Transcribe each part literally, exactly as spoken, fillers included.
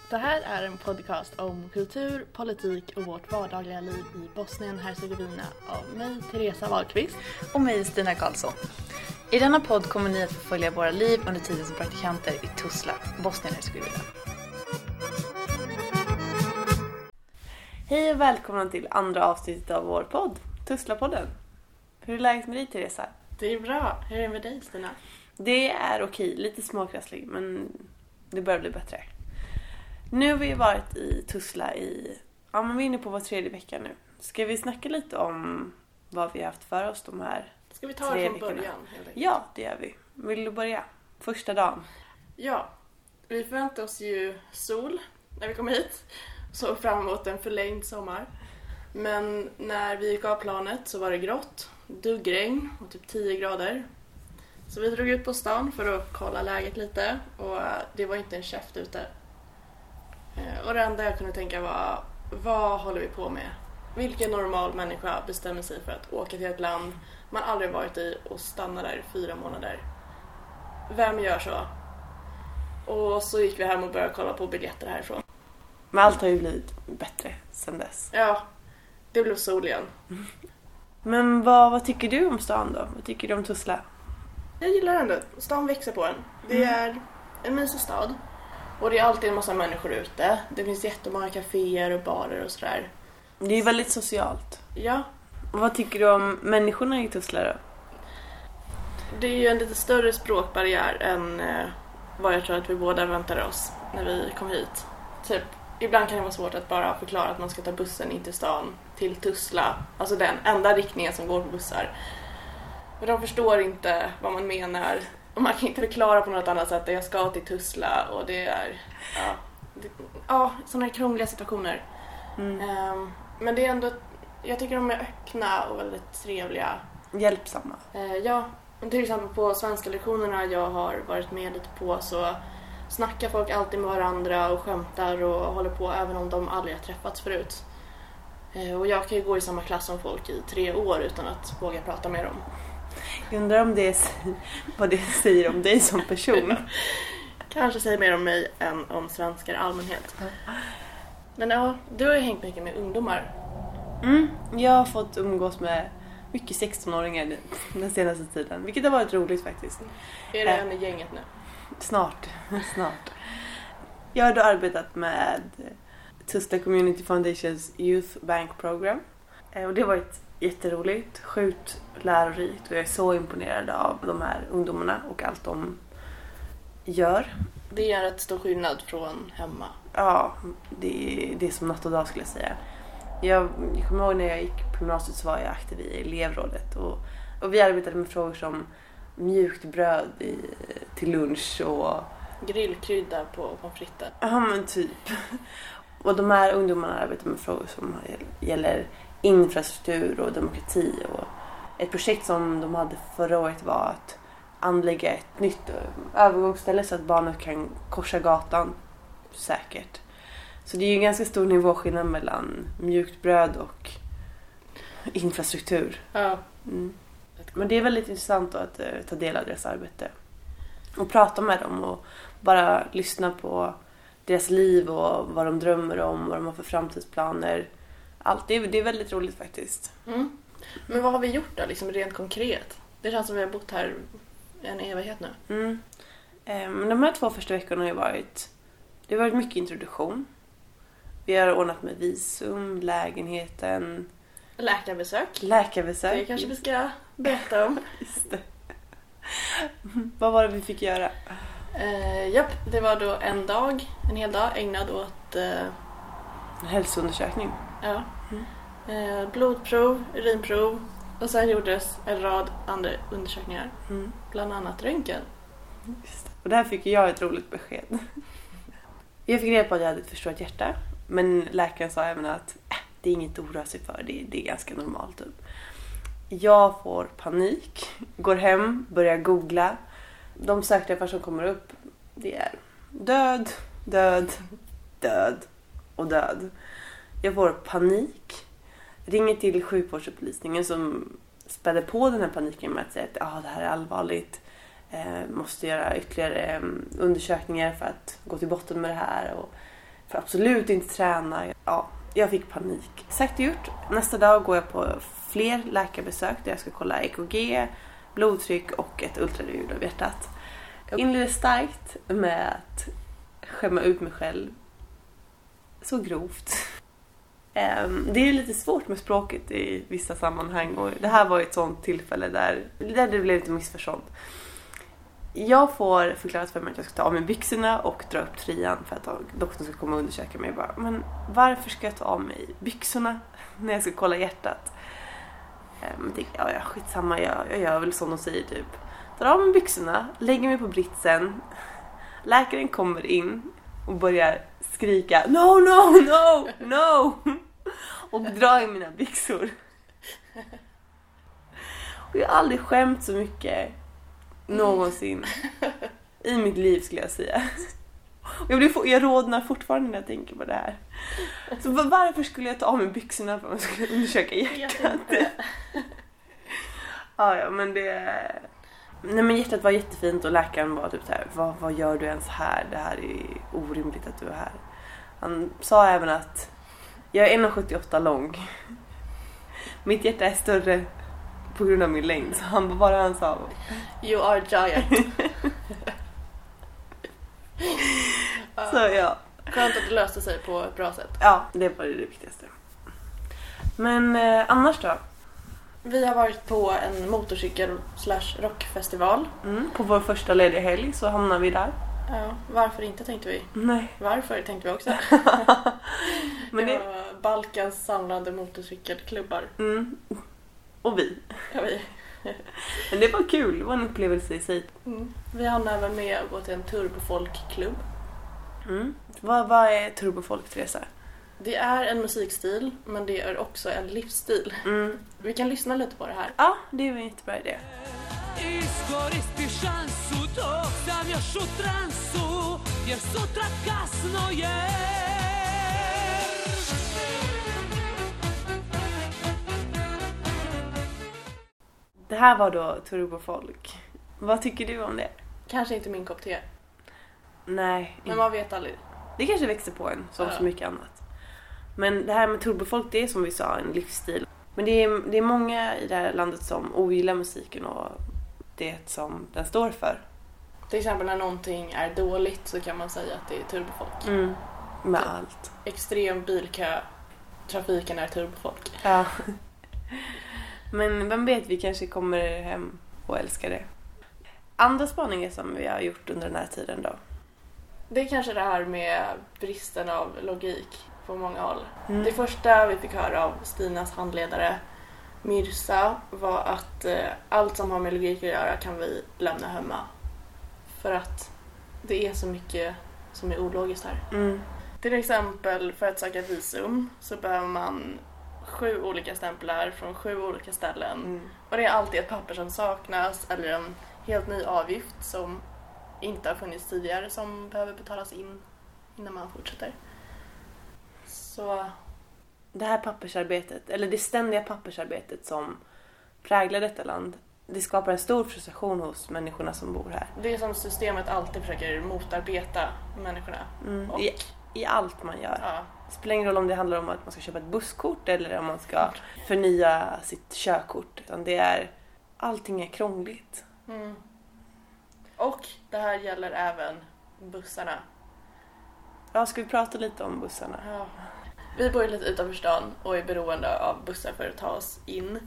Det här är en podcast om kultur, politik och vårt vardagliga liv i Bosnien-Hercegovina av mig, Teresa Wahlqvist. Och mig, Stina Karlsson. I denna podd kommer ni att få följa våra liv under tiden som praktikanter i Tuzla, Bosnien-Hercegovina. Hej och välkomna till andra avsnittet av vår podd, Tuzla-podden. Hur är läget med dig, Teresa? Det är bra. Hur är det med dig, Stina? Det är okej, lite småkrasslig, men det börjar bli bättre. Nu har vi varit i Tuzla i, ja men vi är inne på vår tredje vecka nu. Ska vi snacka lite om vad vi har haft för oss de här Ska vi ta tre det från veckorna? början? Ja, det gör vi. Vill du börja? Första dagen. Ja, vi förväntar oss ju sol när vi kommer hit. Så fram emot en förlängd sommar. Men när vi gick av planet så var det grått, duggregn och typ tio grader. Så vi drog ut på stan för att kolla läget lite och det var inte en käft ute. Och det enda jag kunde tänka var, vad håller vi på med? Vilken normal människa bestämmer sig för att åka till ett land man aldrig varit i och stanna där i fyra månader? Vem gör så? Och så gick vi hem och började kolla på biljetter härifrån. Men allt har ju blivit bättre sedan dess. Ja, det blev sol igen. Men vad, vad tycker du om stan då? Vad tycker du om Tuzla? Jag gillar ändå. Stan växer på en. Det är en mysig stad. Och det är alltid en massa människor ute. Det finns jättemånga kaféer och barer och sådär. Det är väldigt socialt. Ja. Och vad tycker du om människorna i Tuzla då? Det är ju en lite större språkbarriär än eh, vad jag tror att vi båda väntade oss när vi kom hit. Typ, ibland kan det vara svårt att bara förklara att man ska ta bussen in till stan, till Tuzla. Alltså den enda riktningen som går på bussar. Och de förstår inte vad man menar. Och man kan inte förklara på något annat sätt att jag ska till Tuzla och det är ja, det, ja sådana här krångliga situationer. Mm. Um, men det är ändå, jag tycker de är öppna och väldigt trevliga. Hjälpsamma. Uh, ja, till exempel på svenska lektionerna jag har varit med lite på så snackar folk alltid med varandra och skämtar och håller på även om de aldrig har träffats förut. Uh, och jag kan ju gå i samma klass som folk i tre år utan att våga prata med dem. Jag undrar om det är, vad det säger om dig som person. Kanske säger mer om mig än om svenskar i allmänhet. Men ja, du har ju hängt mycket med ungdomar. Mm, jag har fått umgås med mycket sextonåringar den senaste tiden. Vilket har varit roligt faktiskt. Är det en i gänget nu? Snart, snart. Jag har då arbetat med Tuzla Community Foundations Youth Bank Program. Och det har varit jätteroligt, sjukt lärorikt och jag är så imponerad av de här ungdomarna och allt de gör. Det är rätt stor skillnad från hemma. Ja, det är, det är som natt och dag skulle jag säga. Jag, jag kommer ihåg när jag gick på gymnasiet så var jag aktiv i elevrådet och, och vi arbetade med frågor som mjukt bröd i, till lunch och grillkrydda på pommes frites. Ja, men typ. Och de här ungdomarna arbetar med frågor som gäller infrastruktur och demokrati och ett projekt som de hade förra året var att anlägga ett nytt övergångsställe så att barnen kan korsa gatan säkert. Så det är ju en ganska stor nivåskillnad mellan mjukt bröd och infrastruktur. Ja. Mm. Men det är väldigt intressant då att uh, ta del av deras arbete och prata med dem och bara lyssna på deras liv och vad de drömmer om, vad de har för framtidsplaner. Allt, det är, det är väldigt roligt faktiskt. Mm. Men vad har vi gjort då, liksom rent konkret? Det känns som vi har bott här en evighet nu. Mm. Men de här två första veckorna har ju varit, det har varit mycket introduktion. Vi har ordnat med visum, lägenheten. Läkarbesök. Läkarbesök. Det kanske vi ska berätta om. Just det. Vad var det vi fick göra? Uh, japp, det var då en dag, en hel dag ägnad åt uh, en hälsoundersökning. Ja. Mm. Uh, blodprov, urinprov och sen gjordes en rad andra undersökningar. Mm. Bland annat röntgen. Just det. Och där fick jag ett roligt besked. Jag fick reda på att jag hade ett förstört hjärta. Men läkaren sa även att äh, det är inget att oroa sig för. Det, det är ganska normalt typ. Jag får panik. Går hem, börjar googla. De sökträffar som kommer upp, det är död, död, död och död. Jag får panik. Ringer till sjukvårdsupplysningen som spädde på den här paniken med att säga att ah, det här är allvarligt. Eh, måste göra ytterligare eh, undersökningar för att gå till botten med det här. Och får absolut inte träna. Ja, jag fick panik. Sagt och gjort. Nästa dag går jag på fler läkarbesök där jag ska kolla E K G, blodtryck och ett ultraljud av hjärtat. Jag inledde starkt med att skämma ut mig själv så grovt. Det är lite svårt med språket i vissa sammanhang och det här var ett sånt tillfälle där, där det blev lite missförstånd. Jag får förklarat för mig att jag ska ta av mig byxorna och dra upp tröjan för att doktorn ska komma och undersöka mig. Bara, men varför ska jag ta av mig byxorna när jag ska kolla hjärtat? Men det, ja, ja, skitsamma, jag, jag gör väl som de säger typ. Tar av mig byxorna, lägger mig på britsen. Läkaren kommer in och börjar skrika no, no, no, no. Och drar i mina byxor. Och jag har aldrig skämt så mycket någonsin i mitt liv skulle jag säga. Och jag, blir, jag rodnar fortfarande när jag tänker på det här. Så varför skulle jag ta av mig byxorna för att man skulle undersöka hjärtat? Ja, ja, men det... Nej, men hjärtat var jättefint och läkaren var typ så här, vad, vad gör du ens här? Det här är orimligt att du är här. Han sa även att jag är en komma sjuttioåtta lång. Mitt hjärta är större på grund av min längd. Så han bara han sa you are giant. Så ja. Skönt att det löste sig på ett bra sätt. Ja, det var det viktigaste. Men eh, annars då? Vi har varit på en motorcykel slash rockfestival. Mm, på vår första lediga helg så hamnar vi där. Ja, varför inte tänkte vi? Nej. Varför tänkte vi också? Men det var Balkans samlade motorcykelklubbar. Mm. Och vi. Ja, vi. Men det var kul, det var en upplevelse i sig. Mm. Vi hann även med att gå till en turbofolkklubb. Mm. Vad, vad är turbofolk, Teresa? Det är en musikstil, men det är också en livsstil. Mm. Vi kan lyssna lite på det här. Ja, det är en jättebra idé. Det här var då turbofolk. Vad tycker du om det? Kanske inte min kopp te. Nej. Men man vet aldrig. Det kanske växer på en, som ja. Så mycket annat. Men det här med turbofolk, det är som vi sa en livsstil. Men det är, det är många i det här landet som ogillar musiken och det som den står för. Till exempel när någonting är dåligt så kan man säga att det är turbofolk. Mm, med typ allt. Extrem bilkö, trafiken är turbofolk. Ja. Men vem vet, vi kanske kommer hem och älskar det. Andra spaningar som vi har gjort under den här tiden då? Det är kanske det här med bristen av logik på många håll. Mm. Det första vi fick höra av Stinas handledare Mirza var att eh, allt som har med logik att göra kan vi lämna hemma. För att det är så mycket som är ologiskt här. Mm. Till exempel för att söka visum så behöver man sju olika stämplar från sju olika ställen. Mm. Och det är alltid ett papper som saknas eller en helt ny avgift som inte har funnits tidigare som behöver betalas in innan man fortsätter. Så det här pappersarbetet, eller det ständiga pappersarbetet som präglar detta land, det skapar en stor frustration hos människorna som bor här. Det är som systemet alltid försöker motarbeta människorna. Mm. Och, I, I allt man gör. Ja. Det spelar ingen roll om det handlar om att man ska köpa ett busskort eller om man ska förnya sitt körkort. Utan det är, allting är krångligt. Mm. Och det här gäller även bussarna. Ja, ska vi prata lite om bussarna? Ja. Vi bor lite utanför stan och är beroende av bussar för att ta oss in.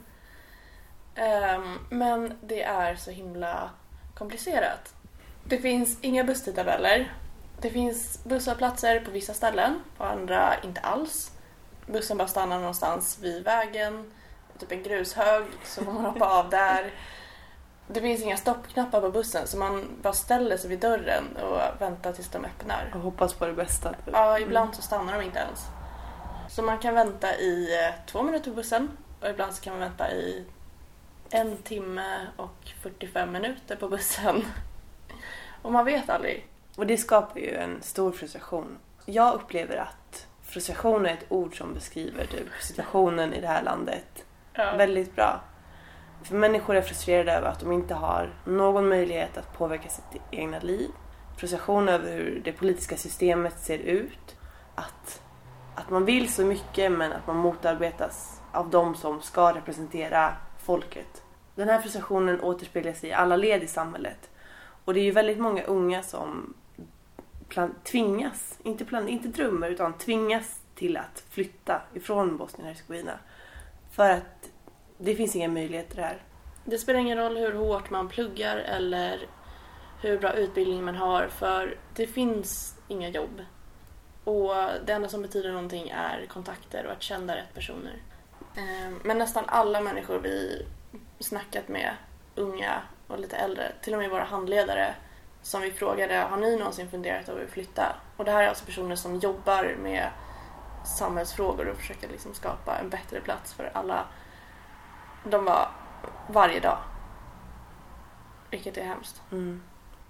Um, men det är så himla komplicerat. Det finns inga busstidtabeller. Det finns busshållplatser på vissa ställen, på andra inte alls. Bussen bara stannar någonstans vid vägen, typ en grushög, så får man hoppa av där. Det finns inga stoppknappar på bussen så man bara ställer sig vid dörren och väntar tills de öppnar. Och hoppas på det bästa. Ja, ibland så stannar de inte ens. Så man kan vänta i två minuter på bussen och ibland så kan man vänta i en timme och fyrtiofem minuter på bussen. Och man vet aldrig. Och det skapar ju en stor frustration. Jag upplever att frustration är ett ord som beskriver typ situationen i det här landet Ja. väldigt bra. För människor är frustrerade över att de inte har någon möjlighet att påverka sitt egna liv. Frustration över hur det politiska systemet ser ut. att, att man vill så mycket men att man motarbetas av de som ska representera folket. Den här frustrationen återspeglar sig i alla led i samhället. Och det är ju väldigt många unga som plan- tvingas, inte, plan- inte drömmer utan tvingas till att flytta ifrån Bosnien-Hercegovina. För att det finns inga möjligheter där. Det spelar ingen roll hur hårt man pluggar eller hur bra utbildning man har, för det finns inga jobb. Och det enda som betyder någonting är kontakter och att känna rätt personer. Men nästan alla människor vi snackat med, unga och lite äldre, till och med våra handledare som vi frågade, har ni någonsin funderat över att flytta? Och det här är alltså personer som jobbar med samhällsfrågor och försöker liksom skapa en bättre plats för alla. De var varje dag. Vilket är hemskt. Mm.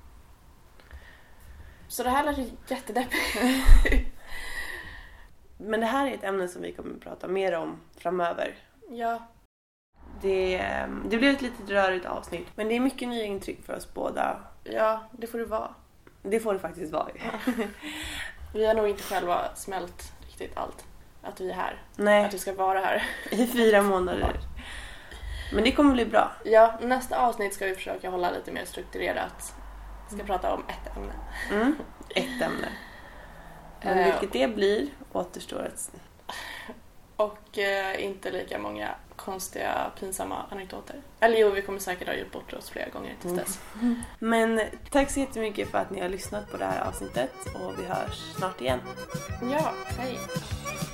Så det här lät jättedeppigt. Men det här är ett ämne som vi kommer att prata mer om framöver. Ja. Det, det blev ett litet rörigt avsnitt. Men det är mycket nya intryck för oss båda. Ja, det får det vara. Det får det faktiskt vara. Vi har nog inte själva smält riktigt allt. Att vi är här. Nej. Att vi ska vara här. I fyra månader. Men det kommer bli bra. Ja, nästa avsnitt ska vi försöka hålla lite mer strukturerat. Vi ska prata om ett ämne. Mm, ett ämne. Men Uh, vilket det blir återstår att... Och uh, inte lika många konstiga, pinsamma anekdoter. Eller jo, vi kommer säkert ha gjort bort oss flera gånger tills dess. Mm. Men tack så jättemycket för att ni har lyssnat på det här avsnittet. Och vi hörs snart igen. Ja, hej.